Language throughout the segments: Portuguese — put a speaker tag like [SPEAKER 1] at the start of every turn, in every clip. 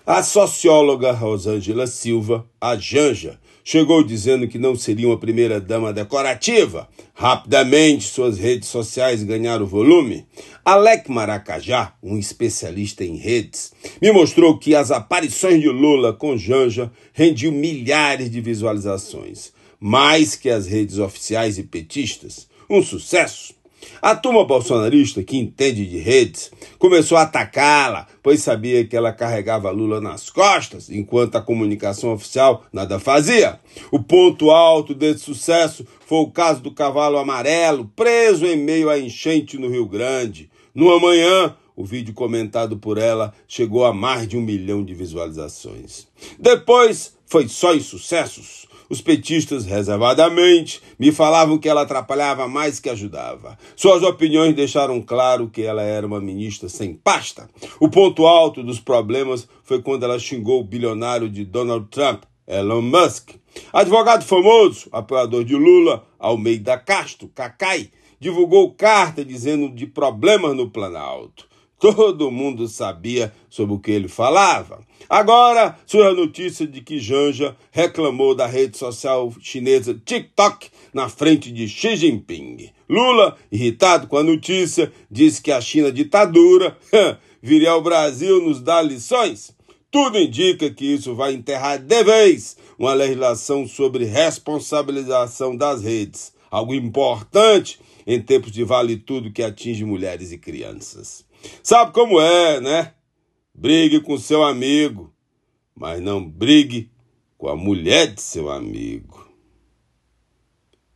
[SPEAKER 1] A socióloga Rosângela Silva, a Janja, chegou dizendo que não seria uma primeira-dama decorativa. Rapidamente, suas redes sociais ganharam volume. Alec Maracajá, um especialista em redes, me mostrou que as aparições de Lula com Janja rendiam milhares de visualizações, mais que as redes oficiais e petistas. Um sucesso. A turma bolsonarista, que entende de redes, começou a atacá-la, pois sabia que ela carregava Lula nas costas, enquanto a comunicação oficial nada fazia. O ponto alto desse sucesso foi o caso do cavalo amarelo, preso em meio à enchente no Rio Grande. Numa manhã, o vídeo comentado por ela chegou a mais de 1 milhão de visualizações. Depois, foi só insucessos. Os petistas, reservadamente, me falavam que ela atrapalhava mais que ajudava. Suas opiniões deixaram claro que ela era uma ministra sem pasta. O ponto alto dos problemas foi quando ela xingou o bilionário de Donald Trump, Elon Musk. Advogado famoso, apoiador de Lula, Almeida Castro, Cacai, divulgou carta dizendo de problemas no Planalto. Todo mundo sabia sobre o que ele falava. Agora, surge a notícia de que Janja reclamou da rede social chinesa TikTok na frente de Xi Jinping. Lula, irritado com a notícia, disse que a China ditadura viria ao Brasil nos dar lições. Tudo indica que isso vai enterrar de vez uma legislação sobre responsabilização das redes. Algo importante em tempos de vale-tudo que atinge mulheres e crianças. Sabe como é, né? Brigue com seu amigo, mas não brigue com a mulher de seu amigo.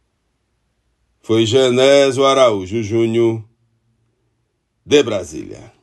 [SPEAKER 1] Foi Genésio Araújo Júnior, de Brasília.